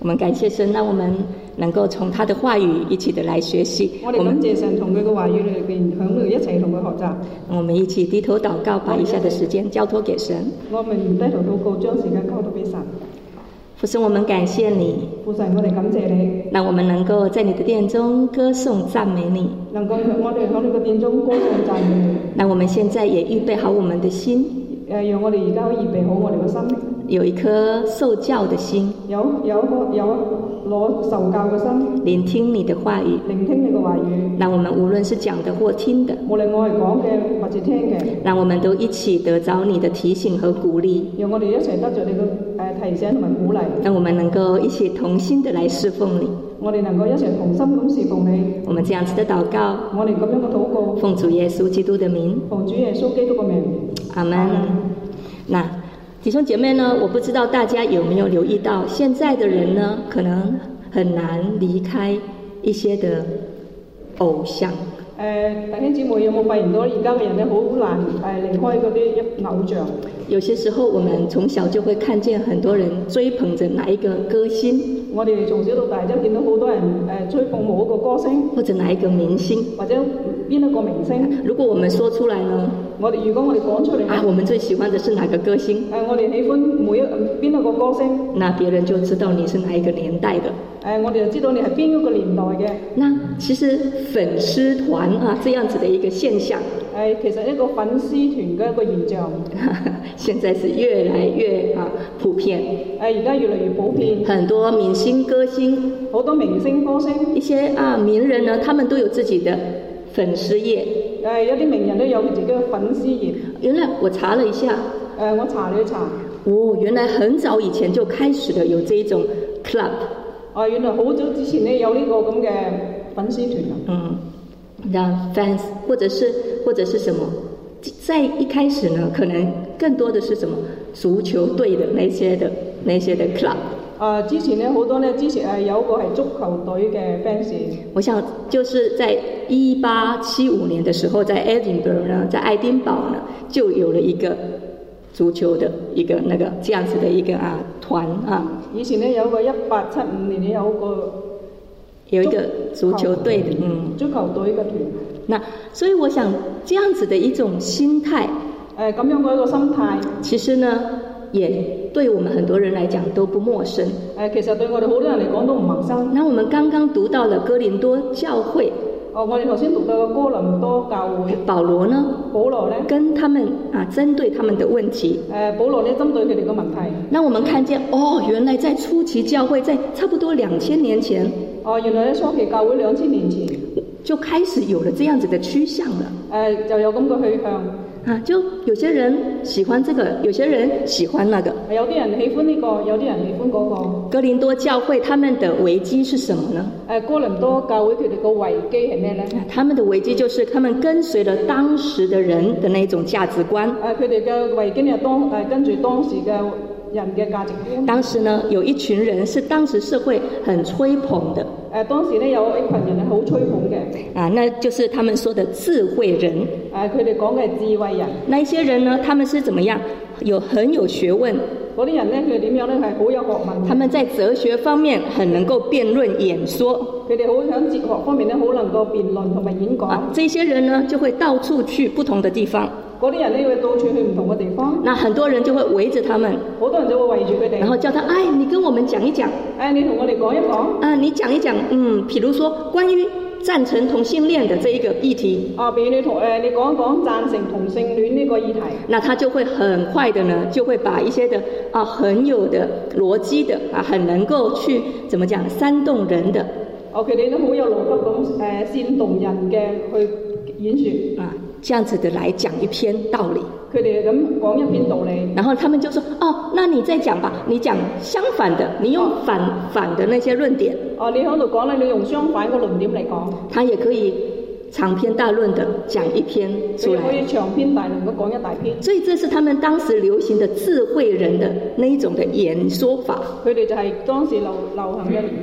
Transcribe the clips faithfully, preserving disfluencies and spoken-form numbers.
我們感謝神，讓我們能夠從他的話語一起的來學習。 我哋感謝神，從佢嘅話語裏邊響度一齊同佢學習。 我們一起低頭禱告，把以下的時間交託給神。 我們低頭禱告，將時間交託俾神。 父神，我們感謝你。 父神，我哋感謝你， 讓我們能夠在你的殿中歌頌讚美你。 能夠我哋喺你嘅殿中歌頌讚美你。 那我們現在也預備好我們的心， 誒，讓我哋而家可以預備好我哋嘅心， 有一顆受教的心， 有有有攞受教嘅心， 聆聽你的話語， 聆聽你嘅話語。 讓我們無論是講的或聽的， 無論我係講嘅或者聽嘅， 讓我們都一起得着你的提醒和鼓勵， 讓我哋一齊得着你嘅誒提醒同埋鼓勵， 讓我們能夠一起同心的來侍奉你。 我哋能夠一齊同心咁侍奉你。 我們這樣子的禱告， 我哋咁樣嘅禱告， 奉主耶穌基督的名， 奉主耶穌基督嘅名， 阿門。那弟兄姐妹呢，我不知道大家有沒有留意到，現在的人呢，可能很難離開一些的偶像。 誒，弟兄姊妹有冇發現到而家嘅人咧，好難誒離開嗰啲偶像？ 有些時候，我們從小就會看見很多人追捧着哪一個歌星， 我哋從小到大都見到好多人誒追捧某一個歌星， 或者哪一個明星， 或者邊一個明星。 如果我們說出來呢， 我哋如果我哋講出嚟啊，我們最喜歡的是哪個歌星？ 誒，我哋喜歡每一邊一個歌星， 那別人就知道你是哪一個年代的。 誒，我哋就知道你係邊一個年代嘅。 那其實粉絲團啊，這樣子的一個現象， 誒，其實一個粉絲團嘅一個現象， 現在是越來越啊普遍。 誒，而家越嚟越普遍。 很多明星歌星， 好多明星歌星， 一些啊名人呢，他們都有自己的粉絲頁。 誒，有啲名人都有自己嘅粉絲頁。 原來我查了一下， 誒，我查了一查， 哦，原來很早以前就開始了有這一種 club。 啊，原來好早之前呢有呢個咁嘅粉絲團啊。 嗯，那 fans 或者是或者是什麼，在一開始呢，可能更多的是什麼足球隊的那些的那些的 club。 啊，之前呢好多呢，之前誒有個係足球隊嘅 fans。 我想就是在一八七五年的時候，在 Edinburgh 呢，在愛丁堡呢，就有了一個足球的一個那個這樣子的一個啊團啊。以前呢有個一八七五年呢有個有一個足球隊的嗯足球隊嘅團。 那所以我想這樣子的一種心態， 誒咁樣嘅一個心態， 其實呢也對我們很多人來講都不陌生。 誒其實對我哋好多人嚟講都唔陌生。 那我們剛剛讀到了哥林多教會。 哦，我哋頭先讀到嘅哥林多教會， 保羅呢？ 保羅呢？ 跟他們啊，針對他們的問題。 誒，保羅呢針對佢哋嘅問題。 那我們看見，哦，原來在初期教會，在差不多兩千年前， 哦，原來喺初期教會兩千年前就開始有了這樣子的趨向了。 誒，就有咁嘅去向。 啊，就有些人喜歡這個，有些人喜歡那個。 有啲人喜歡呢個，有啲人喜歡嗰個。 哥林多教會他們的危機是什麼呢？ 誒，哥林多教會佢哋個危機係咩呢？ 他們的危機就是他們跟隨了當時的人的那種價值觀。 誒，佢哋嘅危機係當誒跟住當時嘅人嘅價值觀。 當時呢，有一群人是當時社會很吹捧的。 誒，當時呢有一群人係好吹捧嘅。 啊，那就是他們說的智慧人。 誒，佢哋講嘅係智慧人。 那一些人呢，他們是怎麼樣？有很有學問。 嗰啲人呢，佢哋點樣呢？係好有學問。 他們在哲學方面很能夠辯論演說。 佢哋好喺哲學方面呢，好能夠辯論同埋演講。 啊，這些人呢，就會到處去不同的地方。 嗰啲人呢，會到處去唔同嘅地方。 那很多人就會圍着他們。 好多人就會圍住佢哋。 然後叫他，哎，你跟我們講一講。 哎，你同我哋講一講。 啊，你講一講，嗯，譬如說關於贊成同性戀的這一個議題。 啊，譬如你同誒，你講一講贊成同性戀呢個議題。 那他就會很快的呢，就會把一些的啊很有的邏輯的啊，很能夠去怎麼講煽動人的。 哦，佢哋都好有邏輯咁誒煽動人嘅去演説啊，這樣子的來講一篇道理。 佢哋咁講一篇道理， 然後他們就說：哦，那你再講吧，你講相反的，你用反、哦、反的那些論點。 哦，你喺度講咧，你用相反個論點嚟講。 他也可以長篇大論的講一篇出來。 佢可以長篇大論咁講一大篇。 所以這是他們當時流行的智慧人的那一種的演說法。 佢哋就係當時流流行嘅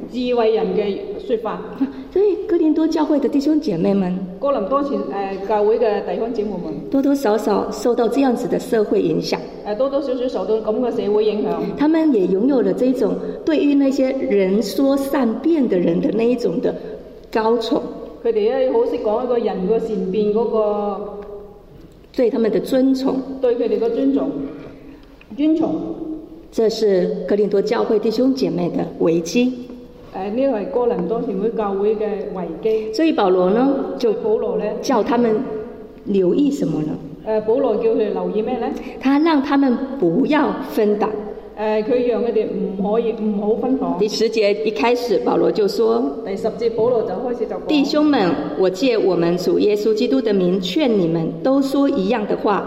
智慧人嘅說法。 所以哥林多教會的弟兄姐妹們， 哥林多前誒、呃、教會嘅弟兄姊妹們， 多多少少受到這樣子的社會影響， 誒多多少少受到咁嘅社會影響。 他們也擁有了這種對於那些人說善辯的人的那一種的高崇。 佢哋咧好識講一個人個善辯嗰個， 對他們的尊崇， 對佢哋個尊重，尊崇。 這是哥林多教會弟兄姐妹的危機。 誒呢個係哥林多前會教會嘅危機。 所以保羅呢就保羅咧叫他們留意什麼呢？ 誒保羅叫佢哋留意咩咧？ 他讓他們不要分黨。 誒佢讓佢哋唔可以唔好分黨。 第十節一開始，保羅就說： 第十節保羅就開始就講： 弟兄們，我借我們主耶穌基督的名勸你們，都說一樣的話。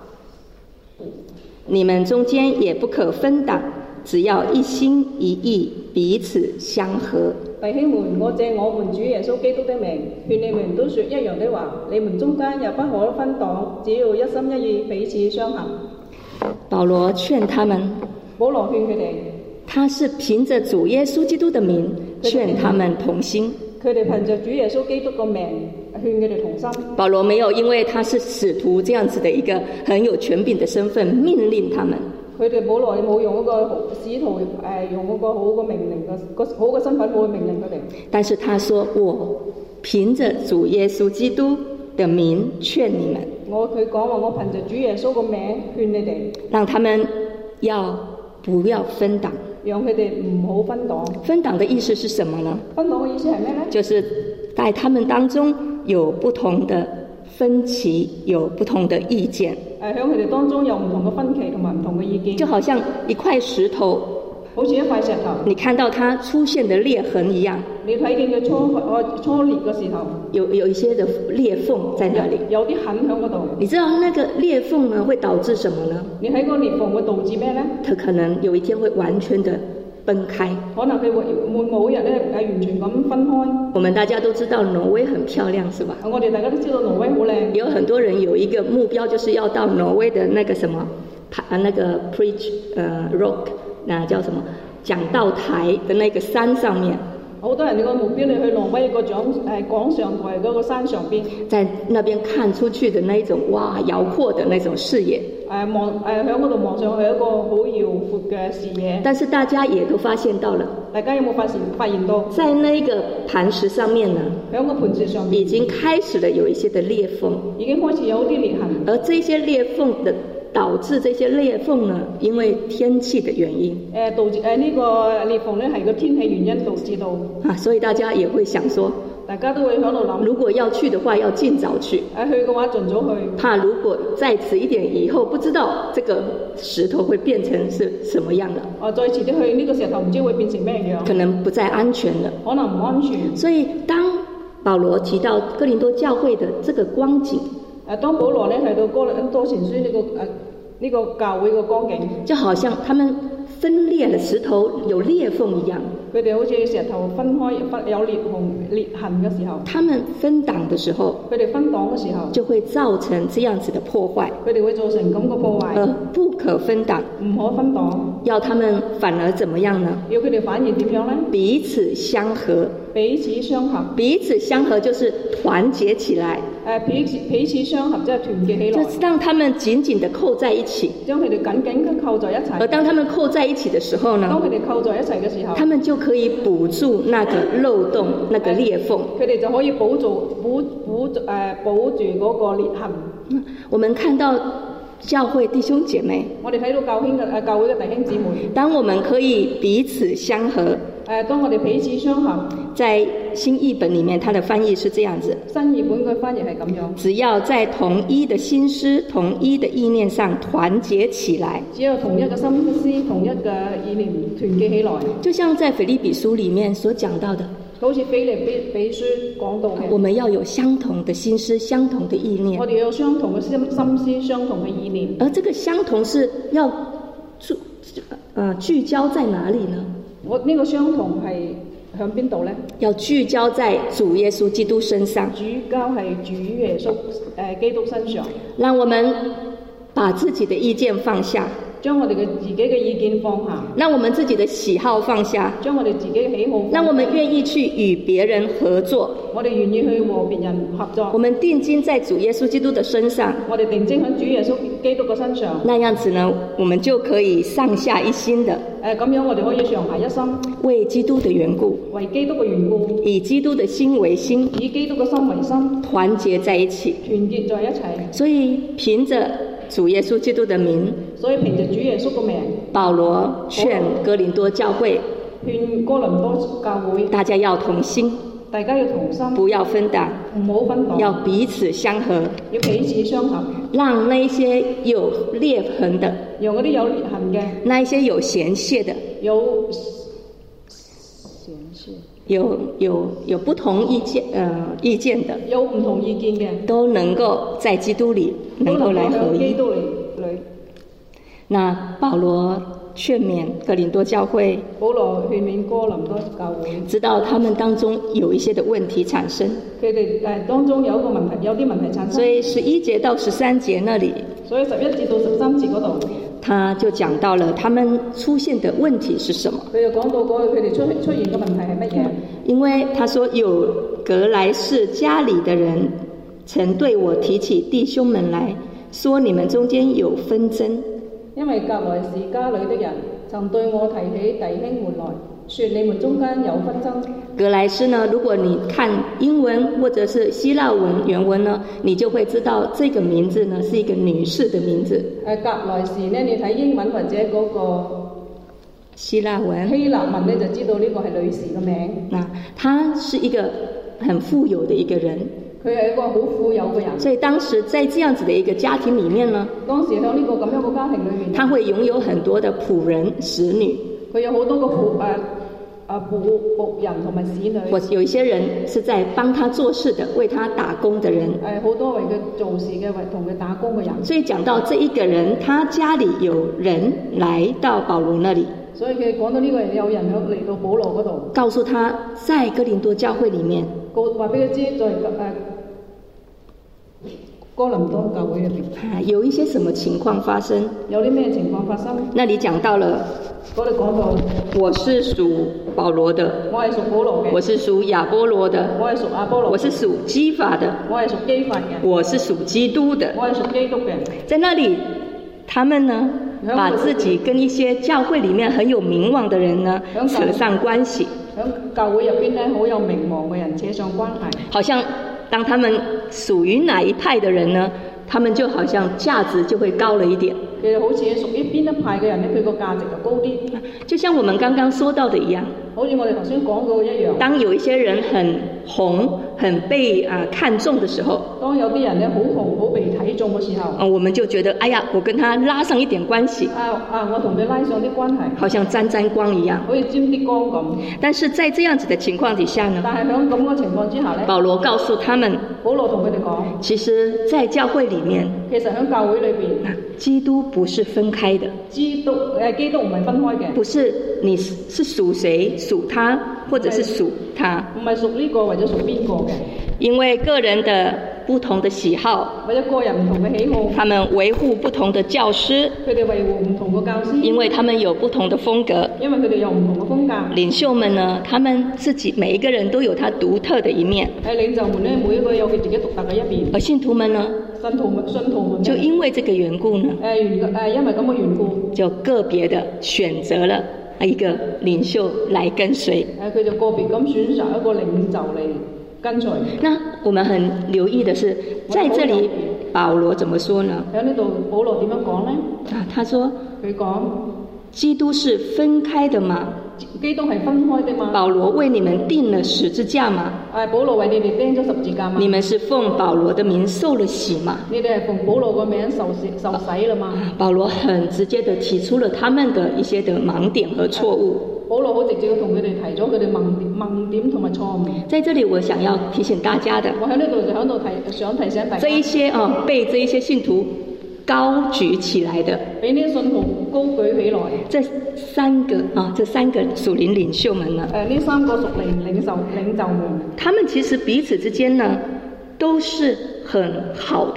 你們中間也不可分黨，只要一心一意，彼此相合。 弟兄們，我借我們主耶穌基督的名勸你們都說一樣的話。你們中間也不可分黨，只要一心一意，彼此相合。 保羅勸他們。 保羅勸佢哋， 他是憑着主耶穌基督的名勸他們同心。 佢哋憑着主耶穌基督個名勸佢哋同心。 保羅沒有因為他是使徒這樣子的一個很有權柄的身份命令他們。 佢哋保羅冇用一個使徒誒、呃、用嗰個好嘅命令嘅個好嘅身份去命令佢哋。 但是他說：我憑着主耶穌基督的名勸你們。 我佢講話，我憑着主耶穌個名勸你哋， 讓他們要不要分黨， 讓佢哋唔好分黨。分黨的意思是什麼呢？ 分黨嘅意思係咩呢？ 就是在他們當中有不同的分歧，有不同的意見。 誒，喺佢哋當中有唔同嘅分歧同埋唔同嘅意見。 就好像一塊石頭， 好似一塊石頭， 你看到它出現的裂痕一樣。 你睇見佢初初裂嘅時候， 有有一些的裂縫在那裡， 有啲痕喺嗰度。 你知道那個裂縫呢會導致什麼呢？ 你喺個裂縫會導致咩呢？ 它可能有一天會完全的分開， 可能佢會會某一日咧係完全咁分開。 我們大家都知道挪威很漂亮，是吧？ 我哋大家都知道挪威好靚。 有很多人有一個目標，就是要到挪威的那個什麼，啊那個 preach 呃 rock， 那叫什麼講道台的那個山上面。 好多人哋個目標，你去挪威個獎誒廣上台嗰個山上邊， 在那邊看出去的那一種哇遼闊的那種視野， 誒望誒喺嗰度望上去一個好遼闊嘅視野。 但是大家也都發現到了， 大家有冇發現發現到？ 在那個磐石上面呢， 喺個磐石上面已經開始了有一些的裂縫， 已經開始有啲裂痕， 而這些裂縫的。導致這些裂縫呢，因為天氣的原因， 誒導致誒呢個裂縫咧係個天氣原因導致到啊，所以大家也會想說， 大家都會喺度諗， 如果要去的話，要盡早去。 誒去嘅話盡早去， 怕如果再遲一點以後，不知道這個石頭會變成是什麼樣的。 哦，再遲啲去呢個石頭唔知會變成咩樣， 可能不再安全了， 可能唔安全。 所以當保羅提到哥林多教會的這個光景。 誒，當保羅咧提到哥林多前書呢、這個誒呢、呃這個教會嘅光景， 就好像他們分裂了石頭有裂縫一樣。 佢哋好似石頭分開分有裂縫裂痕嘅時候， 他們分黨嘅時候， 佢哋分黨嘅時候， 就會造成這樣子的破壞。 佢哋會造成咁嘅破壞。 而不可分黨， 唔可分黨， 要他們反而怎麼樣呢？ 要佢哋反而點樣呢？ 彼此相合。 彼此相合， 彼此相合就是團結起來。 誒，彼此彼此相合即係團結起來， 就是讓他們緊緊地扣在一起， 將佢哋緊緊地扣在一齊。 而當他們扣在一起的時候呢， 當佢哋扣在一齊嘅時候， 他們就可以補住那個漏洞、那個裂縫。 佢哋就可以補住補補誒補住嗰個裂痕。 我們看到教會弟兄姐妹， 我哋睇到教兄嘅誒教會嘅弟兄姊妹， 當我們可以彼此相合。 誒，當我哋彼此相合， 在新譯本裡面，它的翻譯是這樣子。 新譯本嘅翻譯係咁樣， 只要在同一的心思、同一的意念上團結起來， 只有同一個心思、同一個意念團結起來，就像在腓立比書裡面所講到的，好似腓立比比書講到嘅， 我們要有相同的心思、相同的意念。 我哋要有相同嘅心心思、相同嘅意念。 而這個相同是要聚呃聚焦在哪裡呢？ 我呢個相同係響邊度呢？ 要聚焦在主耶穌基督身上。 聚焦係主耶穌誒基督身上。 讓我們把自己的意見放下。 將我哋嘅自己嘅意見放下， 讓我們自己的喜好放下， 將我哋自己嘅喜好放下， 讓我們願意去與別人合作， 我哋願意去和別人合作， 我們定睛在主耶穌基督的身上， 我哋定睛喺主耶穌基督嘅身上， 那樣子呢，我們就可以上下一心的， 誒咁樣我哋可以上下一心， 為基督的緣故， 為基督嘅緣故， 以基督的心為心， 以基督嘅心為心， 團結在一起， 團結在一齊。 所以憑着主耶穌基督的名， 所以憑着主耶穌嘅名， 保羅勸哥林多教會， 勸哥林多教會， 大家要同心， 大家要同心， 不要分黨， 唔好分黨， 要彼此相合， 要彼此相合， 讓那些有裂痕的， 讓嗰啲有裂痕嘅， 那一些有嫌隙的， 有嫌隙， 有有有不同意見呃意見的， 有唔同意見嘅， 都能夠在基督裡能夠來合一。 基督裡裡。 那保羅勸勉哥林多教會， 保羅勸勉哥林多教會， 知道他們當中有一些的問題產生， 佢哋誒當中有一個問題，有啲問題產生。 所以十一節到十三節那裡， 所以十一節到十三節嗰度， 他就講到了他們出現的問題是什麼。 佢就講到嗰佢哋出出現嘅問題係乜嘢？ 因為他說有革來氏家裡的人曾對我提起弟兄們來說，你們中間有紛爭。 因為革來氏家裡的人曾對我提起弟兄們來說，你們中間有紛爭。 革來氏呢，如果你看英文或者是希臘文原文呢，你就會知道這個名字呢是一個女士的名字。 誒革來氏呢，你睇英文或者嗰個希臘文， 希臘文呢，就知道呢個係女士嘅名。 那她是一個很富有的一個人。 佢係一個好富有嘅人， 所以當時在這樣子的一個家庭裡面呢， 當時喺呢個咁樣嘅家庭裏面， 他會擁有很多的僕人使女， 佢有好多個僕誒誒僕僕人同埋使女， 或有一些人是在幫他做事的，為他打工的人， 誒好多為佢做事嘅，為同佢打工嘅人。 所以講到這一個人，他家裡有人來到保羅那裡， 所以佢講到呢個人有人響嚟到保羅嗰度， 告訴他在哥林多教會裡面， 告話俾佢知在誒。哥林多教會入邊， 啊，有一些什麼情況發生？ 有啲咩情況發生？ 那裡講到了， 嗰度講到， 我是屬保羅的， 我係屬保羅嘅； 我是屬亞波羅的， 我係屬亞波羅； 我是屬基法的， 我係屬基法嘅； 我是屬基督的， 我係屬基督嘅。 在那裡，他們呢，把自己跟一些教會裡面很有名望的人呢扯上關係。 喺教會入邊呢，好有名望嘅人扯上關係， 好像當他們屬於哪一派的人呢，他們就好像價值就會高了一點。 其實好似屬於邊一派嘅人呢，佢個價值就高啲。 就像我們剛剛說到的一樣， 好似我哋頭先講過一樣。 當有一些人很紅、很被啊、呃、看重的時候， 當有啲人呢好紅、好被睇重嘅時候， 啊，我們就覺得，哎呀，我跟他拉上一點關係。 啊啊，我同佢拉上啲關係， 好像沾沾光一樣， 好似沾啲光咁。 但是在這樣子的情況底下呢， 但係喺咁嘅情況之下呢， 保羅告訴他們， 保羅同佢哋講， 其實在教會裡面， 其實喺教會裏邊， 基督不是分開的。 基督誒，基督唔係分開嘅， 不是你是屬誰屬他，或者是屬他， 唔係屬呢個或者屬邊個嘅。 因為個人的不同的喜好， 或者個人唔同嘅喜好， 他們維護不同的教師， 佢哋維護唔同嘅教師， 因為他們有不同的風格， 因為佢哋有唔同嘅風格。 領袖們呢，他們自己每一個人都有他獨特的一面。 誒，領袖們呢，每一個有佢自己獨特嘅一面。 而信徒們呢， 信徒們信徒們就因為這個緣故呢， 誒緣誒因為咁嘅緣故， 就個別的選擇了一個領袖來跟隨。 誒，佢就個別咁選擇一個領袖嚟跟隨。 那我們很留意的是，在這裡保羅怎麼說呢？ 喺呢度保羅點樣講呢？ 啊，他說佢講基督是分開的嗎？ 基督係分開的嘛？ 保羅為你們釘了十字架嗎？ 誒，保羅為你哋釘咗十字架嘛？ 你們是奉保羅的名受了洗嗎？ 你哋係奉保羅個名受洗受洗了嘛？ 保羅很直接地提出了他們的一些的盲點和錯誤。 保羅好直接同佢哋提咗佢哋盲點盲點同埋錯誤。 在這裡我想要提醒大家的， 我喺呢度就喺度提想提醒大家， 這一些啊、哦、被這一些信徒高舉起來的， 俾呢啲信徒高舉起來。 這三個啊，這三個屬靈領袖們呢？ 誒，呢三個屬靈領袖領袖們， 他們其實彼此之間呢，都是很好的。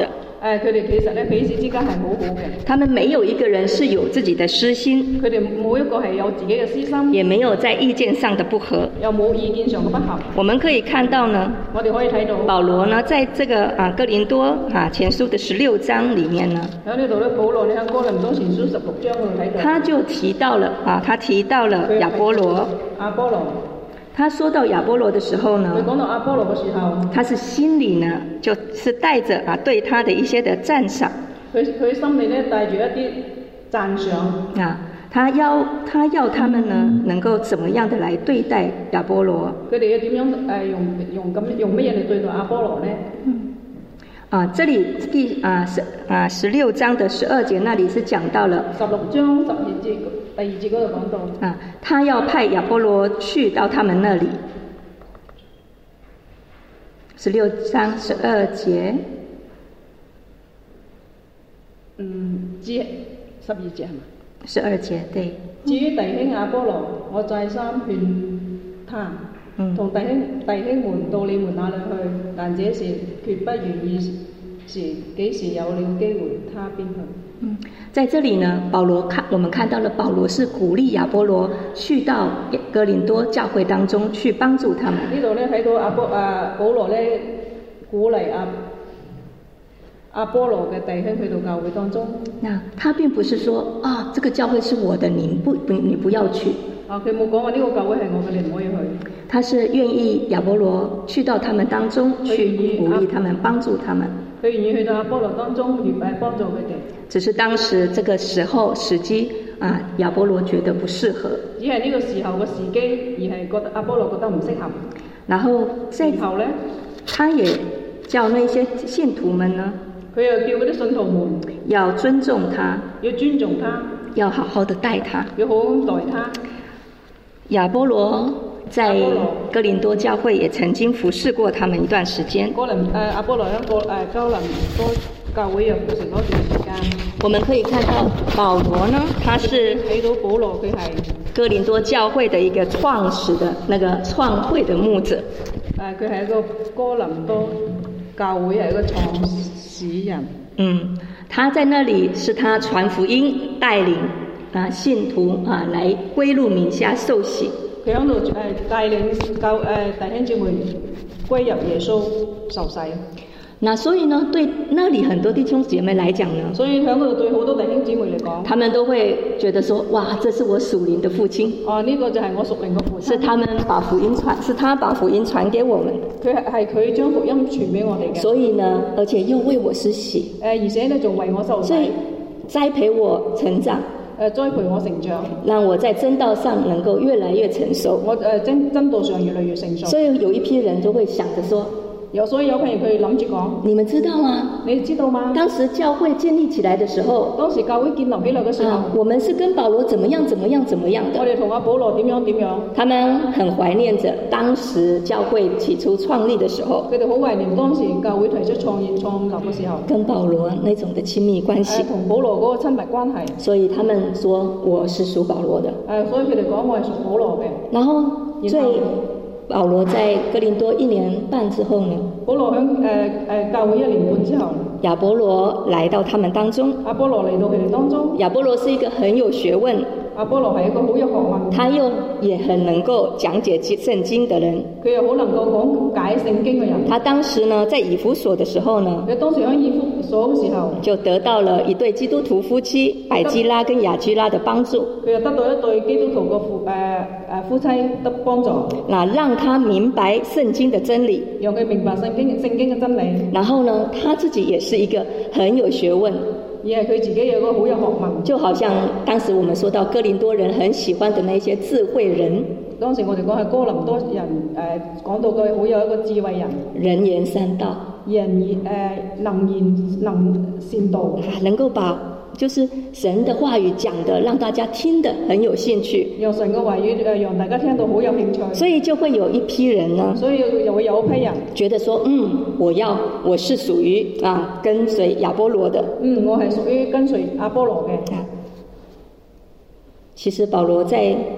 誒，佢哋其實咧彼此之間係好好嘅。 他們沒有一個人是有自己的私心， 佢哋冇一個係有自己嘅私心， 也沒有在意見上的不合。 又冇意見上嘅不合。 我們可以看到呢， 我哋可以睇到保羅呢，在這個啊哥林多啊前書的十六章裡面呢， 喺呢度咧，保羅你喺哥林多前書十六章嗰度睇到， 他就提到了啊，他提到了亞波羅。 亞波羅， 他說到亞波羅的時候呢， 佢講到亞波羅嘅時候， 他是心裡呢，就是帶着啊對他的一些的讚賞。 佢佢心裏咧帶住一啲讚賞啊，他要他要他們呢，能夠怎麼樣的來對待亞波羅？ 佢哋要點樣誒用用咁用乜嘢嚟對待亞波羅咧？ 啊，這裡第啊十啊十六章的十二節那裡是講到了十六章十二節第二節嗰度講到啊，他要派亞波羅去到他們那裡。十六章十二節， 嗯，至十二節係嘛？ 十二節對。 至於弟兄亞波羅，我再三勸他。 嗯， 同弟兄弟兄們到你們那裡去，但這事決不願意時，幾時有了機會，他便去。 嗯，在這裡呢，保羅看我們看到了保羅是鼓勵亞波羅去到哥林多教會當中去幫助他們。 呢度咧睇到亞波啊保羅咧鼓勵亞亞波羅嘅弟兄去到教會當中。 那他並不是說啊，這個教會是我的，你不不你不要去。 啊，佢冇講話呢個教會係我嘅，你唔可以去。 他是願意亞波羅去到他們當中去鼓勵他們，幫助他們。 佢願意去到亞波羅當中，願意幫助佢哋。 只是當時這個時候時機啊，亞波羅覺得不適合。 只係呢個時候嘅時機，而係覺得亞波羅覺得唔適合。 然後之後咧， 他也叫那些信徒們呢， 佢又叫嗰啲信徒們要尊重他， 要尊重他， 要好好的待他， 要好好咁待他。 亞波羅在哥林多教會也曾經服侍過他們一段時間。 哥林誒亞波羅喺個誒哥林多教會又服侍咗一段時間。 我們可以看到保羅呢，他是睇到保羅佢係哥林多教會的一個創始的那個創會的牧者。 誒佢係一個哥林多教會係一個創始人。 嗯，他在那裡是他傳福音帶領啊信徒啊來歸入名下受洗。 佢喺度誒帶領教誒弟兄姊妹歸入耶穌受洗。 那所以呢，對那裡很多弟兄姐妹來講呢， 所以喺嗰度對好多弟兄姊妹嚟講， 他們都會覺得說：哇，這是我屬靈的父親。 哦，呢、這個就係我屬靈嘅父親。 是他們把福音傳，是他把福音傳給我們。 佢係係佢將福音傳俾我哋嘅。 所以呢，而且又為我施洗。 誒，而且咧仲為我受洗。 所以栽培我成長。 誒，栽培我成長。 讓我在真道上能夠越來越成熟。 我誒真真道上越來越成熟。 所以有一批人都會想着說。 有所以有朋友佢諗住講， 你們知道嗎？ 你知道嗎？ 當時教會建立起來的時候， 當時教會建立起來嘅時候、啊， 我們是跟保羅怎麼樣怎麼樣怎麼樣的。 我哋同阿保羅點樣點樣。他們很懷念着當時教會起初創立的時候， 佢哋好懷念當時教會提出創業創立嘅時候， 跟保羅那種的親密關係， 同、呃、保羅嗰個親密關係。 所以他們說我是屬保羅的。誒、 呃，所以佢哋講我係屬保羅嘅。 然後最。保羅在哥林多一年半之後呢？ 保羅喺誒誒教會一年半之後， 亞波羅來到他們當中。 亞波羅嚟到佢哋當中。 亞波羅是一個很有學問。 亞波羅係一個好有學問。 他又也很能夠講解聖經的人。 佢又好能夠講解聖經嘅人。 他當時呢，在以弗所的時候呢， 佢當時喺以弗所嘅時候， 就得到了一對基督徒夫妻百基拉跟雅居拉的幫助。 佢又得到一對基督徒嘅夫誒誒夫妻得幫助。 那讓他明白聖經的真理， 讓佢明白聖經聖經嘅真理。 然後呢，他自己也是一個很有學問， 而係佢自己有一個好有學問。 就好像當時我們說到哥林多人很喜歡的那些智慧人。 當時我哋講係哥林多人誒講到佢好有一個智慧人， 人言善道， 人言誒、呃、能言能善道， 能夠把就是神的話語講的讓大家聽得很有興趣， 讓神嘅話語誒讓大家聽到好有興趣， 所以就會有一批人呢， 所以又會有一批人覺得說，嗯，我要我是屬於啊跟隨亞波羅的， 嗯，我係屬於跟隨亞波羅嘅。 其實保羅在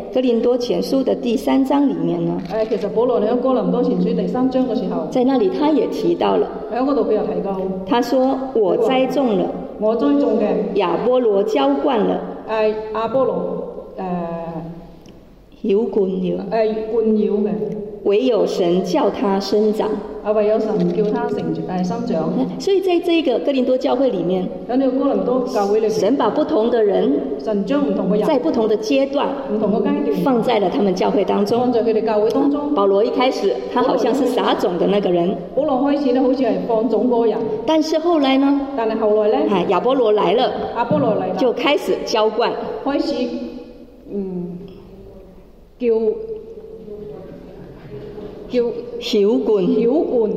哥林多前書的第三章里面呢， 誒，其實保羅你喺哥林多前書第三章嘅時候， 在那裡他也提到了， 喺嗰度佢又提到， 他說我栽種了， 我栽種嘅， 亞波羅澆灌了， 誒亞波羅誒澆灌了， 誒灌擾嘅， 唯有神叫他生長。 啊，唯有神叫他成誒生長。 所以在這個哥林多教會裡面， 喺呢個哥林多教會裏邊， 神把不同的人， 神將唔同嘅人， 在不同的階段， 唔同嘅階段， 放在了他們教會當中。 放在佢哋教會當中。 保羅一開始，他好像是撒種的那個人。 保羅開始咧，好似係放種嗰個人。 但是後來呢？ 但係後來咧， 啊，亞波羅來了， 亞波羅嚟啦， 就開始澆灌， 開始嗯叫叫澆灌， 澆灌。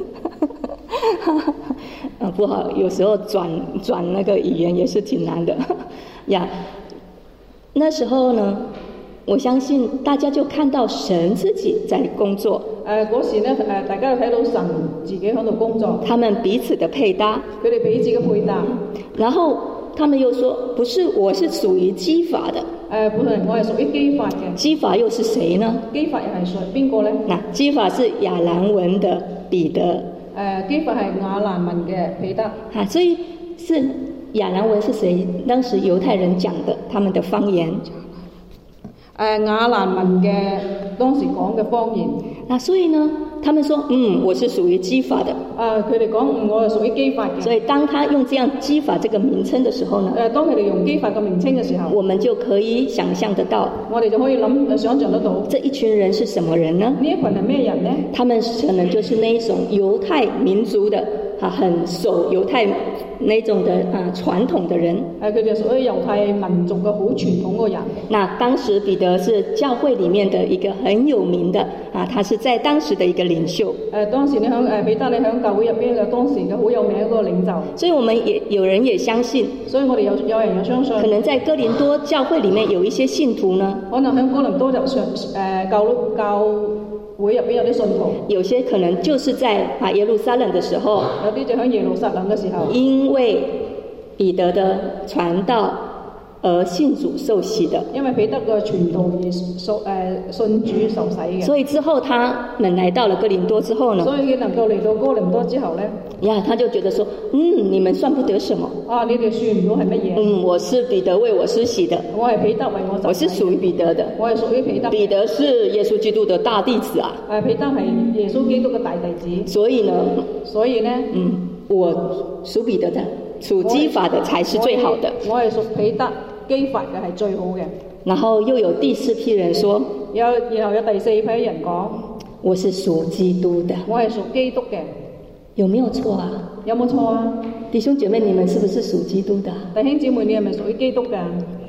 啊，不好，有時候轉轉那個語言也是挺難的呀。那時候呢，我相信大家就看到神自己在工作。 誒嗰時咧，誒大家就睇到神自己喺度工作。 他們彼此的配搭， 佢哋彼此嘅配搭。 然後他們又說：不是，我是屬於基法的。 誒，本來我係屬於基法嘅。 基法又是誰呢？ 基法又係誰？邊個咧？ 嗱，基法是亞蘭文的彼得。 誒，基法係亞蘭文嘅彼得。 啊，所以是亞蘭文是誰？當時猶太人講的，他們的方言。 誒，亞蘭文嘅當時講嘅方言。 那所以呢，他們說：嗯，我是屬於基法的。 誒，佢哋講嗯，我係屬於基法嘅。 所以當他用這樣基法這個名稱的時候呢， 誒，當佢哋用基法嘅名稱嘅時候， 我們就可以想象得到， 我哋就可以諗想像得到， 這一群人是什麼人呢？ 呢一群係咩人呢？ 他們可能就是那一種猶太民族的啊，很守猶太那種的啊傳統的人。 誒，佢哋屬於猶太民族嘅好傳統嘅人。 那當時彼得是教會裡面的一個很有名的啊，他是在當時的一個領袖。 誒，當時你響誒彼得你響教會入邊嘅當時嘅好有名一個領袖。 所以我們也有人也相信， 所以我哋有有人有相信， 可能在哥林多教會裡面有一些信徒呢， 可能響哥林多入上誒教教會入邊有啲信徒， 有些可能就是在啊耶路撒冷的時候， 有啲就響耶路撒冷嘅時候， 因為彼得的傳道而信主受洗的， 因為彼得嘅傳道而受誒信主受洗嘅。 所以之後他們來到了哥林多之後呢， 所以佢能夠嚟到哥林多之後咧， 呀，他就覺得說，嗯，你們算不得什麼。 啊，你哋算唔到係乜嘢？ 嗯，我是彼得為我施洗的， 我係彼得為我受洗。 我是屬於彼得的， 我係屬於彼得。 彼得是耶穌基督的大弟子啊。 誒，彼得係耶穌基督嘅大弟子。 所以呢， 所以咧， 嗯，我屬彼得的，屬基法的才是最好的。 我係屬彼得基法嘅係最好嘅。 然後又有第四批人說， 有然後有第四批人講， 我是屬基督的， 我係屬基督嘅。 有沒有錯啊？ 有冇錯啊？ 弟兄姐妹，你們是不是屬基督的？ 弟兄姊妹，你係咪屬於基督嘅？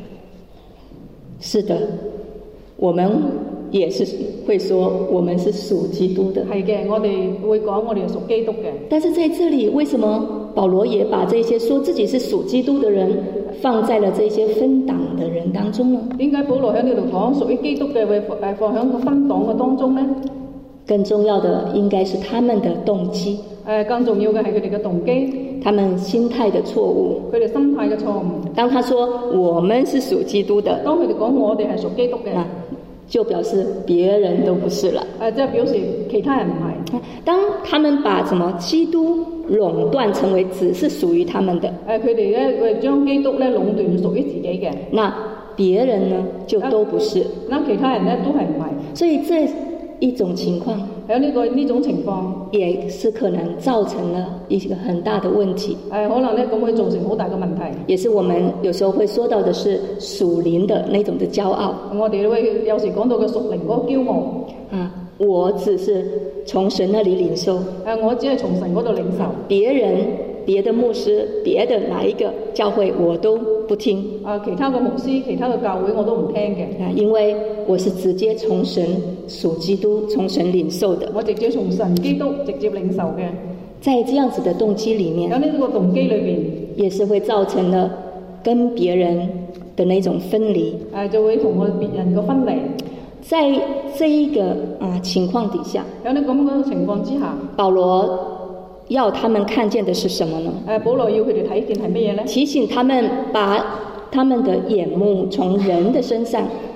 是的，我們也是會說我們是屬基督的。 係嘅，我哋會講我哋係屬基督嘅。 但是在這裡，為什麼保羅也把這些說自己是屬基督的人放在了這些分黨的人當中呢？ 點解保羅喺呢度講屬於基督嘅會誒放喺個分黨嘅當中呢？ 更重要的應該是他們的動機。 誒，更重要嘅係佢哋嘅動機， 他們心態的錯誤。 佢哋心態嘅錯誤。 當他說我們是屬基督的， 當佢哋講我哋係屬基督嘅， 就表示別人都不是了。 誒，即係表示其他人唔係。 當他們把什麼基督壟斷成為只是屬於他們的， 誒，佢哋咧會將基督咧壟斷屬於自己嘅， 那別人呢就都不是。 那其他人咧都係唔係。 所以這一種情況， 喺呢個呢種情況， 也是可能造成了一個很大的問題。 誒，可能咧咁會造成好大嘅問題。 也是我們有時候會說到的是屬靈的那種的驕傲。 我哋會有時講到嘅屬靈嗰個驕傲。 啊，我只是從神那裡領受。 誒，我只係從神嗰度領受。 別人、別的牧師、別的哪一個教會我都不聽。 啊，其他嘅牧師、其他嘅教會我都唔聽嘅。 啊，因為我是直接從神屬基督、從神領受的。 我直接從神基督直接領受嘅。 在這樣子的動機裡面， 喺呢個動機裏邊， 也是會造成了跟別人的那種分離。 誒，就會同我別人嘅分離。 在這一個啊情況底下， 有啲咁嘅情況之下， 保羅要他們看見的是什麼呢？ 誒，保羅要佢哋睇見係乜嘢呢？ 提醒他們把他們的眼目從人的身上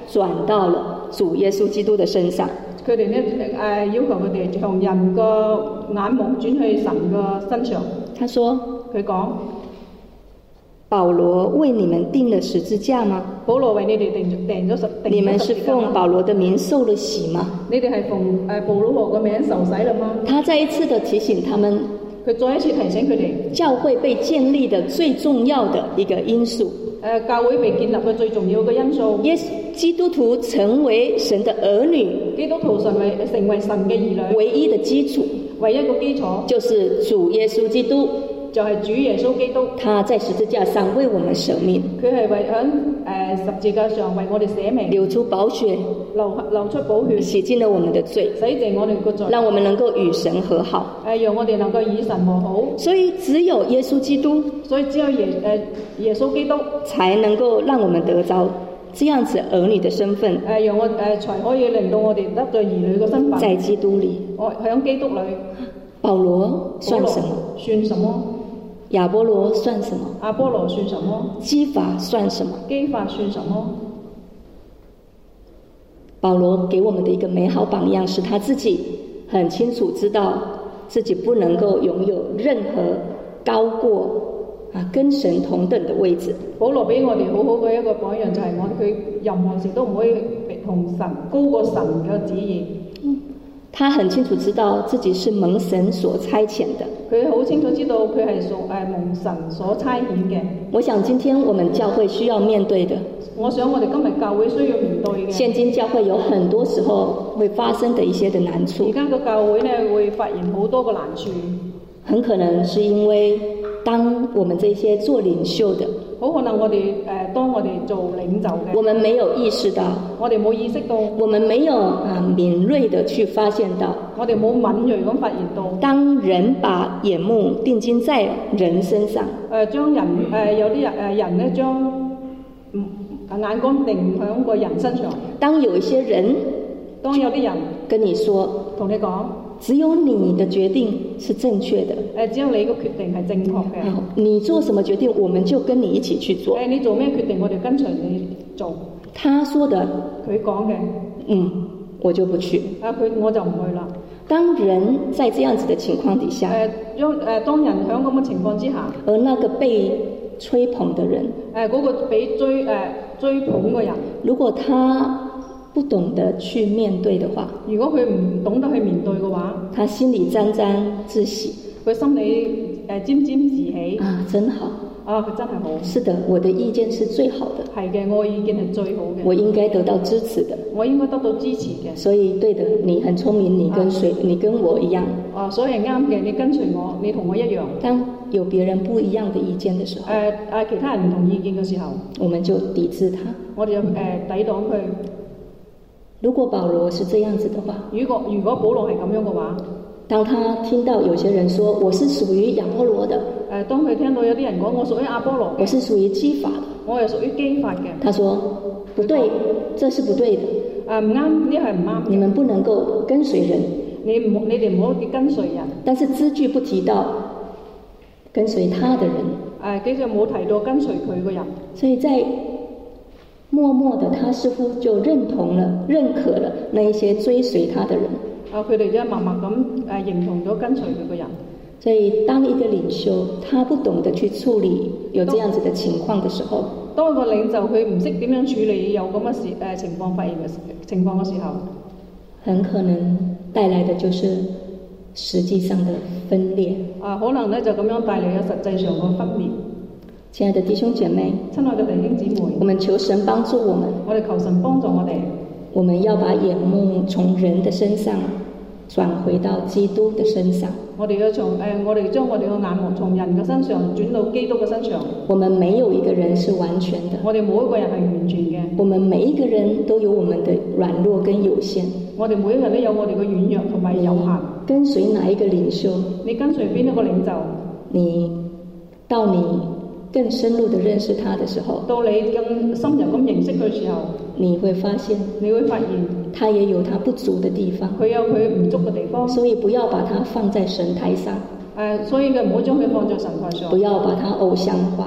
轉到了主耶穌基督的身上。 佢哋咧誒要求佢哋從人個眼目轉去神個身上。 他說： 佢講保羅為你們定了十字架嗎？ 保羅為你哋定定咗十定你們是奉保羅的名受了洗嗎？ 你哋係奉誒保羅個名受洗啦嗎？ 他再一次的提醒他們， 佢再一次提醒佢哋， 教會被建立的最重要的一個因素。 誒教會被建立嘅最重要嘅因素。 耶穌基督徒成為神的兒女， 基督徒成為成為神嘅兒女， 唯一的基礎， 唯一個基礎就是主耶穌基督。 就係主耶穌基督， 他在十字架上為我們捨命， 佢係為響誒十字架上為我哋捨命， 流出寶血， 流流出寶血， 洗淨了我們的罪， 洗淨我哋個罪， 讓我們能夠與神和好。 誒，讓我哋能夠與神和好。 所以只有耶穌基督， 所以只有耶誒耶穌基督， 才能夠讓我們得着這樣子兒女的身份。 誒，讓我誒才可以令到我哋得咗兒女嘅身份。 在基督裏， 我響基督裏， 保羅算什麼？ 算什麼？ 亞波羅算什麼？ 阿波羅算什麼？ 基法算什麼？ 基法算什麼？ 保羅給我們的一個美好榜樣，是他自己很清楚知道自己不能夠擁有任何高過啊跟神同等的位置。 保羅俾我哋好好嘅一個榜樣，就係我哋佢任何事都唔可以同神高過神嘅旨意。 他很清楚知道自己是蒙神所差遣的， 佢好清楚知道佢係屬誒蒙神所差遣嘅。 我想今天我們教會需要面對的， 我想我哋今日教會需要面對嘅， 現今教會有很多時候會發生的一些的難處。 而家個教會呢會發現好多個難處， 很可能是因為當我們這些做領袖的， 好可能我哋誒、呃、當我哋做領袖嘅， 我們沒有意識到， 我哋冇意識到， 我們沒有啊敏銳的去發現到， 我哋冇敏銳咁發現到， 當人把眼目定睛在人身上， 誒、呃、將人誒、呃、有啲人誒人咧將眼光定喺個人身上， 當有一些人， 當有啲人跟你說， 同你講， 只有你的決定是正確的， 誒只有你個決定係正確嘅， 好，你做什麼決定，我們就跟你一起去做。 誒你做咩決定，我哋跟隨你做。 他說的， 佢講嘅， 嗯，我就不去。 啊佢我就唔去啦。 當人在這樣子的情況底下， 誒將誒當人喺咁嘅情況之下， 而那個被吹捧的人， 誒嗰個俾追誒追捧嘅人， 如果他不懂得去面對的話， 如果佢唔懂得去面對嘅話， 他心裡沾沾自喜， 佢心裏誒沾沾自喜啊，真好啊，佢真係好。 是的，我的意見是最好的， 係嘅，我嘅意見係最好嘅， 我應該得到支持的， 我應該得到支持嘅。 所以對的，你很聰明，你跟誰，啊、你跟我一樣。 啊，所以係啱嘅，你跟隨我，你同我一樣。 當有別人不一樣的意見的時候， 誒啊，其他人唔同意見嘅時候， 我們就抵制他， 我哋就誒抵擋佢。 如果保羅是這樣子的話， 如果如果保羅係咁樣嘅話， 當他聽到有些人說我是屬於亞波羅的， 誒當佢聽到有啲人講我屬於亞波羅， 我是屬於基法的， 我係屬於基法嘅， 他說不對，這是不對的， 誒唔啱，呢係唔啱， 你們不能夠跟隨人， 你唔你哋唔好跟隨人， 但是字句不提到跟隨他的人， 誒幾就冇提到跟隨佢嘅人， 所以在默默的，他似乎就認同了、認可了那一些追隨他的人。 啊，佢哋就默默咁誒認同咗跟隨佢嘅人。 所以，當一個領袖，他不懂得去處理有這樣子的情況的時候， 當一個領袖佢唔識點樣處理有咁嘅事誒情況發現嘅情況嘅時候， 很可能帶來的就是實際上的分裂。 啊，可能咧就咁樣帶嚟嘅實際上嘅分裂。 親愛的弟兄姐妹， 親愛嘅弟兄姊妹， 我們求神幫助我們， 我哋求神幫助我哋， 我們要把眼目從人的身上轉回到基督的身上。 我哋要從誒、呃，我哋將我哋嘅眼目從人嘅身上轉到基督嘅身上。 我們沒有一個人是完全的， 我哋冇一個人係完全嘅。 我們每一個人都有我們的軟弱跟有限。 我哋每一個人都有我哋嘅軟弱同埋有限。 跟隨哪一個領袖？你跟隨邊一個領袖？ 你到你更深入的認識他的時候， 到你更深入咁認識佢嘅時候， 你會發現， 你會發現他也有他不足的地方， 佢有佢唔足嘅地方， 所以不要把它放在神台上。 誒，所以嘅唔好將佢放在神台上， 不要把它偶像化， 唔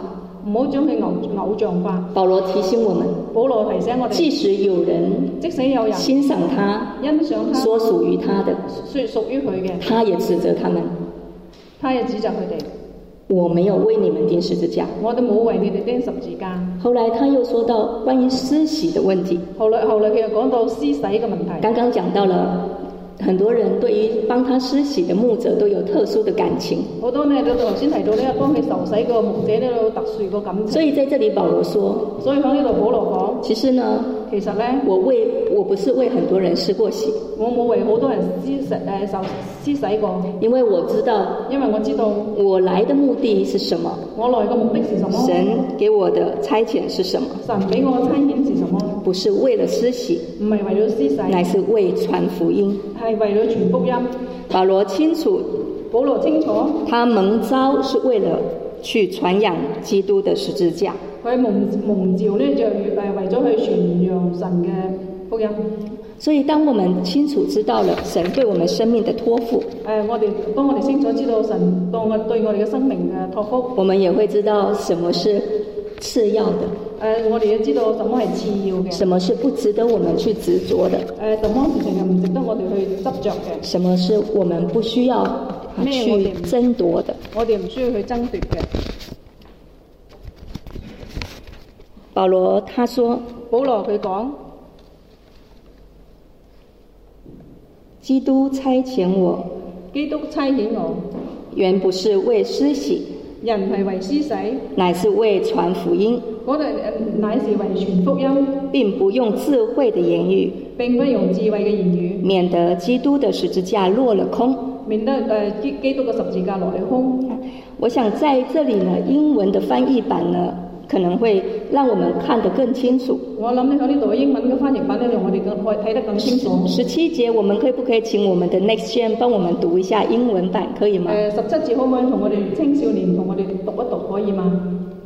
唔好將佢偶偶像化。 保羅提醒我們， 保羅提醒我哋， 即使有人即使有人欣賞他， 欣賞他， 說屬於他的， 說屬於佢嘅， 他也指責他們， 他也指責佢哋。 我沒有為你們釘十字架， 我都冇為你哋釘十字架。 後來他又說到關於施洗的問題， 後來後來佢又講到施洗嘅問題。 剛剛講到了。很多人對於幫他施洗的牧者都有特殊的感情。 好多呢，都頭先提到呢，幫佢受洗個牧者呢有特殊個感情。 所以在這裡保羅說， 所以喺呢度保羅講， 其實呢， 其實呢， 我為我不是為很多人施過洗， 我冇為好多人施洗誒受施洗過， 因為我知道， 因為我知道我來的目的是什麼， 我來嘅目的是什麼， 神給我的差遣是什麼， 神俾我嘅差遣是什麼， 不是為了施洗， 唔係為咗施洗， 乃是為傳福音， 係為咗傳福音。 保羅清楚， 保羅清楚， 他蒙召是為了去傳揚基督的十字架。 佢蒙蒙召呢，就誒為咗去傳揚神嘅福音。 所以當我們清楚知道了神對我們生命的託付， 誒我哋當我哋清楚知道神當我對我哋嘅生命嘅託付， 我們也會知道什麼是次要的。 誒、呃，我哋要知道什麼係次要嘅， 什麼是不值得我們去執着的？誒、 呃，什麼事情係唔值得我哋去執着嘅？ 什麼是我們不需要去爭奪的？ 我哋唔需要去爭奪嘅。 保羅他說： 保羅佢講， 基督差遣我， 基督差遣我， 原不是為施洗， 人係為施洗， 乃是為傳福音。 嗰度乃是為傳福音， 並不用智慧的言語， 並不用智慧嘅言語， 免得基督的十字架落了空， 免得誒基基督嘅十字架落了空。 我想在這裡呢，英文的翻譯版呢，可能會讓我們看得更清楚。 我諗呢喺呢度英文嘅翻譯版呢，讓我哋更可以睇得更清楚。 十七節，我們可以不可以請我們的 Next Gen 幫我們讀一下英文版，可以嗎？ 誒，十七節可唔可以同我哋青少年同我哋讀一讀，可以嗎？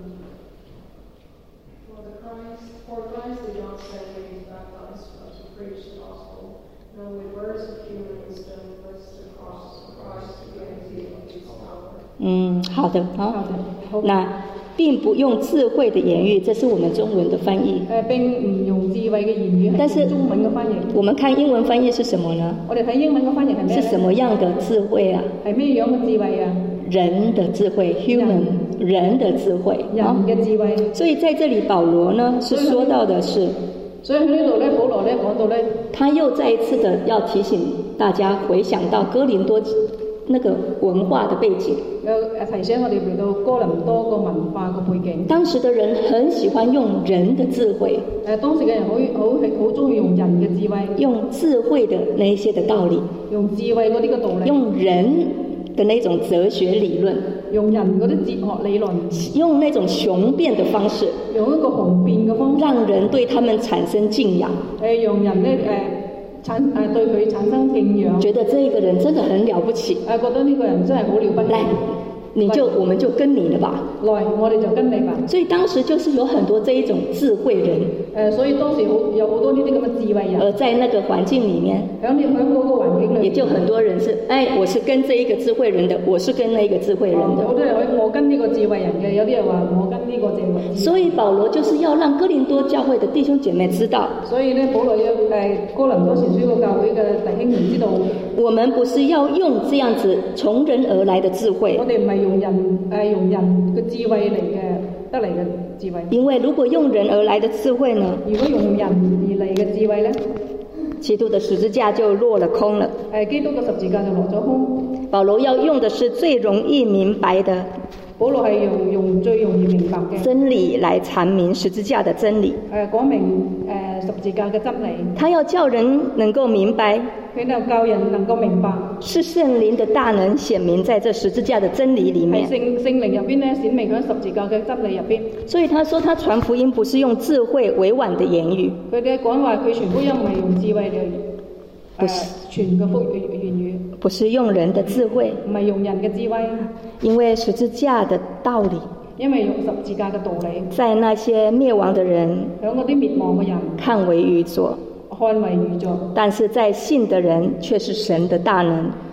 嗯，好的，好。 好的，好。 那並不用智慧的言語，這是我們中文的翻譯。 誒，並唔用智慧嘅言語， 但是中文嘅翻譯。 我們看英文翻譯是什麼呢？ 我哋睇英文嘅翻譯係咩？ 是什麼樣的智慧啊？ 係咩樣嘅智慧啊？ 人的智慧 ，human 人的智慧， 人嘅智慧。 所以在這裡保羅呢是說到的是， 所以喺呢度咧，保羅咧講到咧， 他又再一次的要提醒大家回想到哥林多那個文化的背景。 有誒提醒我哋嚟到哥林多個文化個背景。 當時的人很喜歡用人的智慧。 誒，當時嘅人好好好中意用人嘅智慧， 用智慧的那一些的道理， 用智慧嗰啲嘅道理， 用人的那種哲學理論， 用人嗰啲哲學理論， 用那種雄辯的方式， 用一個雄辯嘅方式， 讓人對他們產生敬仰。 誒，讓人咧誒產誒對佢產生敬仰， 覺得這一個人真的很了不起。 誒，覺得呢個人真係好了不起。 來，你就我們就跟你了吧。 來，我哋就跟你吧。 所以當時就是有很多這一種智慧人。 誒，所以當時好有好多呢啲咁嘅智慧人。 而在那個環境裡面， 喺你喺嗰個環境裡面， 也就很多人是，哎，我是跟這一個智慧人的，我是跟那個智慧人的。 好多人我跟呢個智慧人嘅，有啲人話我跟呢個智慧人。 所以保羅就是要讓哥林多教會的弟兄姐妹知道。 所以呢，保羅要誒哥林多前書個教會嘅弟兄們知道， 我們不是要用這樣子從人而來的智慧。 我哋唔係用人誒用人嘅智慧嚟嘅得嚟嘅智慧。 因為如果用人而來的智慧呢？ 如果用人而嚟嘅智慧呢？ 基督的十字架就落了空了。 誒，基督嘅十字架就落咗空。保羅要用的是最容易明白的。 保羅係用用最容易明白嘅真理來闡明十字架的真理。 誒，講明誒十字架嘅真理。 他要叫人能夠明白。 佢就教人能夠明白。 是聖靈的大能顯明在這十字架的真理裡面。 係聖聖靈入邊咧顯明喺十字架嘅真理入邊。 所以他說他傳福音不是用智慧委婉的言語。 佢哋講話佢傳福音唔係用智慧嚟不是傳嘅福言語。 不是用人的智慧。 唔係用人嘅智慧。 因為十字架的道理。 因為用十字架嘅道理。 在那些滅亡的人。 喺嗰啲滅亡嘅人。 看為愚拙。 看為愚拙。 但是在信的人卻是神的大能，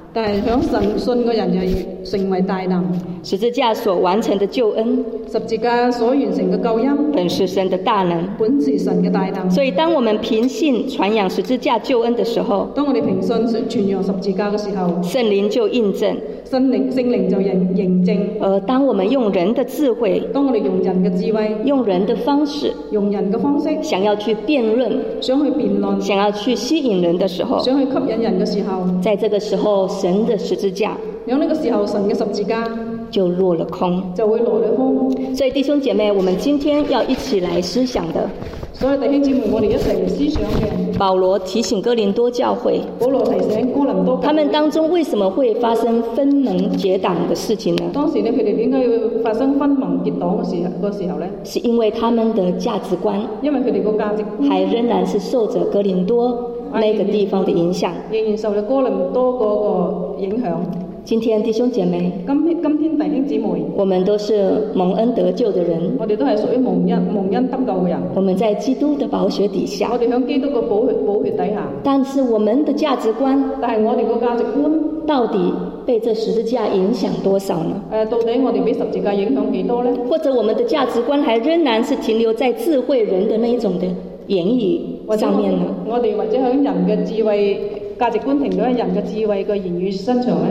但係響神信嘅人就成為大能。 十字架所完成的救恩， 十字架所完成嘅救恩， 本是神的大能， 本是神嘅大能。 所以當我們憑信傳揚十字架救恩的時候， 當我哋憑信傳揚十字架嘅時候， 聖靈就印證， 聖靈聖靈就認認證。 而當我們用人的智慧， 當我哋用人嘅智慧， 用人的方式， 用人嘅方式， 想要去辯論， 想去辯論， 想要去吸引人的時候， 想去吸引人嘅時候， 在這個時候，神的十字架， 喺呢個時候，神嘅十字架就落了空， 就會落了空。 所以弟兄姐妹，我們今天要一起來思想的， 所以弟兄姊妹，我哋一齊嚟思想嘅。 保羅提醒哥林多教會， 保羅提醒哥林多教會， 他們當中為什麼會發生分盟結黨的事情呢？ 當時呢，佢哋點解要發生分盟結黨嘅時候個時候呢？ 是因為他們的價值觀， 因為佢哋個價值觀還仍然是受着哥林多那個地方的影響， 仍然受咗哥林多嗰個影響。 今天弟兄姐妹， 今天今天弟兄姊妹， 我們都是蒙恩得救的人， 我哋都係屬於蒙恩蒙恩得救嘅人。 我們在基督的寶血底下， 我哋響基督嘅寶血寶血底下， 但是我們的價值觀， 但係我哋個價值觀到底被這十字架影響多少呢？ 誒，到底我哋俾十字架影響幾多呢？ 或者我們的價值觀還仍然是停留在智慧人的那一種的言語上面呢？ 我哋或者響人嘅智慧價值觀停留喺人嘅智慧嘅言語身上呢？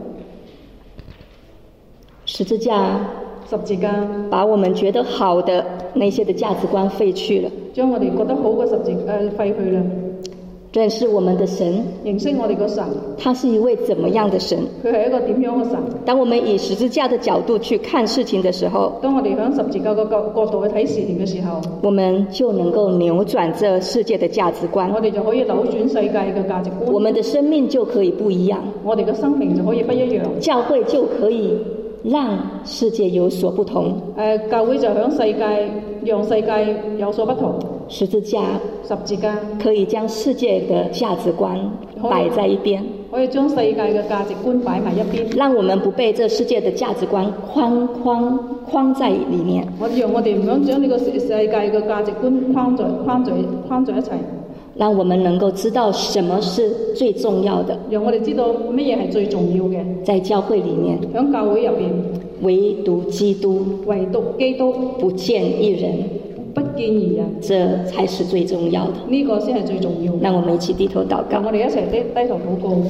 十字架， 十字架把我們覺得好的那些的價值觀廢去了， 將我哋覺得好嘅十字誒廢去啦。 認識我們的神， 認識我哋個神， 他是一位怎麼樣的神？ 佢係一個點樣嘅神？ 當我們以十字架的角度去看事情的時候， 當我哋響十字架個角角度去睇事情嘅時候， 我們就能夠扭轉這世界的價值觀， 我哋就可以扭轉世界嘅價值觀， 我們的生命就可以不一樣， 我哋嘅生命就可以不一樣， 教會就可以讓世界有所不同。 誒，教會就響世界讓世界有所不同。 十字架， 十字架可以將世界的價值觀擺在一邊， 可以將世界嘅價值觀擺埋一邊， 讓我們不被這世界的價值觀框框框在裏面。 我讓我哋唔想將呢個世界嘅價值觀框在框在框在一齊， 讓我們能夠知道什麼是最重要的， 讓我哋知道乜嘢係最重要嘅。 在教會裏面， 響教會入邊， 唯獨基督， 唯獨基督， 不見一人， 不見一人， 這才是最重要的。 呢個先係最重要嘅。 讓我們一起低頭禱告。 讓我哋一齊低低頭禱告。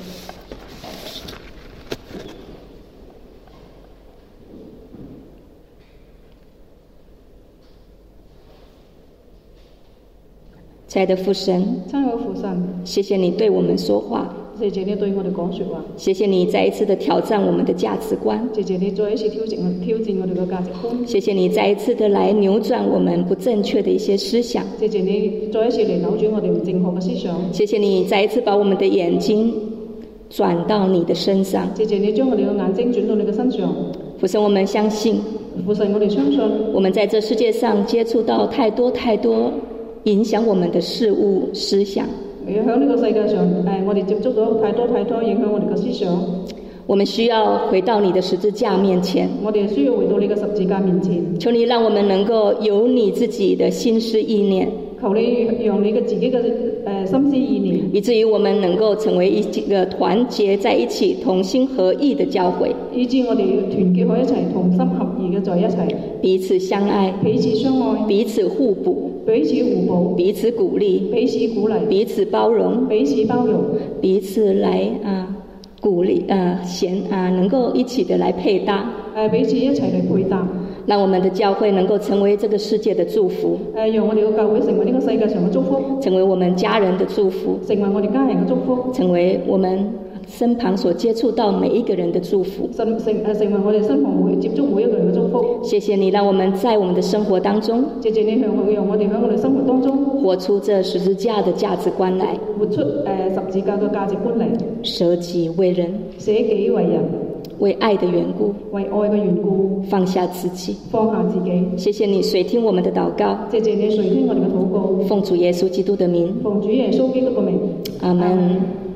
親愛的父神， 親愛的父神， 謝謝你對我們說話， 謝謝你對我哋講說話， 謝謝你再一次的挑戰我們的價值觀， 謝謝你再一次挑戰我挑戰我哋嘅價值觀， 謝謝你再一次的來扭轉我們不正確的一些思想， 謝謝你再一次嚟扭轉我哋唔正確嘅思想， 謝謝你再一次把我們的眼睛轉到你的身上， 謝謝你將我哋嘅眼睛轉到你嘅身上。 父神，我們相信， 父神，我哋相信， 我們在這世界上接觸到太多太多影響我們的事物思想， 喺呢個世界上，誒，我哋接觸到太多太多影響我哋嘅思想。 我們需要回到你的十字架面前， 我哋需要回到你嘅十字架面前。 求你讓我們能夠有你自己的心思意念， 求你讓你嘅自己嘅誒心思意念， 以至於我們能夠成為一個團結在一起、同心合意的教會， 以致我哋團結喺一齊，同心合意嘅在一齊， 彼此相愛， 彼此相愛， 彼此互補， 彼此互補， 彼此鼓勵， 彼此鼓勵， 彼此包容， 彼此包容， 彼此來啊鼓勵啊賢啊，能夠一起的來配搭， 誒彼此一齊嚟配搭， 讓我們的教會能夠成為這個世界的祝福， 誒讓我哋嘅教會成為呢個世界上嘅祝福， 成為我們家人的祝福， 成為我哋家人嘅祝福， 成為我們身旁所接觸到每一個人的祝福， 成成誒成為我哋身旁每接觸每一個人嘅祝福。 謝謝你，讓我們在我們的生活當中， 謝謝你讓讓我哋喺我哋生活當中活出這十字架的價值觀來， 活出誒十字架嘅價值觀嚟， 捨己為人， 捨己為人， 為愛的緣故， 為愛嘅緣故， 放下自己， 放下自己。 謝謝你垂聽我們的禱告， 謝謝你垂聽我哋嘅禱告， 奉主耶穌基督的名， 奉主耶穌基督嘅名， 阿門。